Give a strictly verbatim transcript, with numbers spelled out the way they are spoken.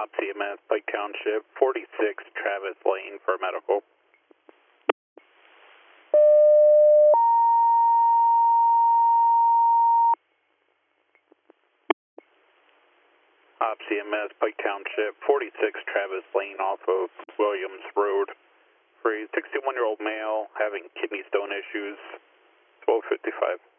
C M S, Pike Township, forty-six Travis Lane for medical. Op C M S, Pike Township, forty-six Travis Lane off of Williams Road. For a sixty-one-year-old male having kidney stone issues, twelve fifty-five.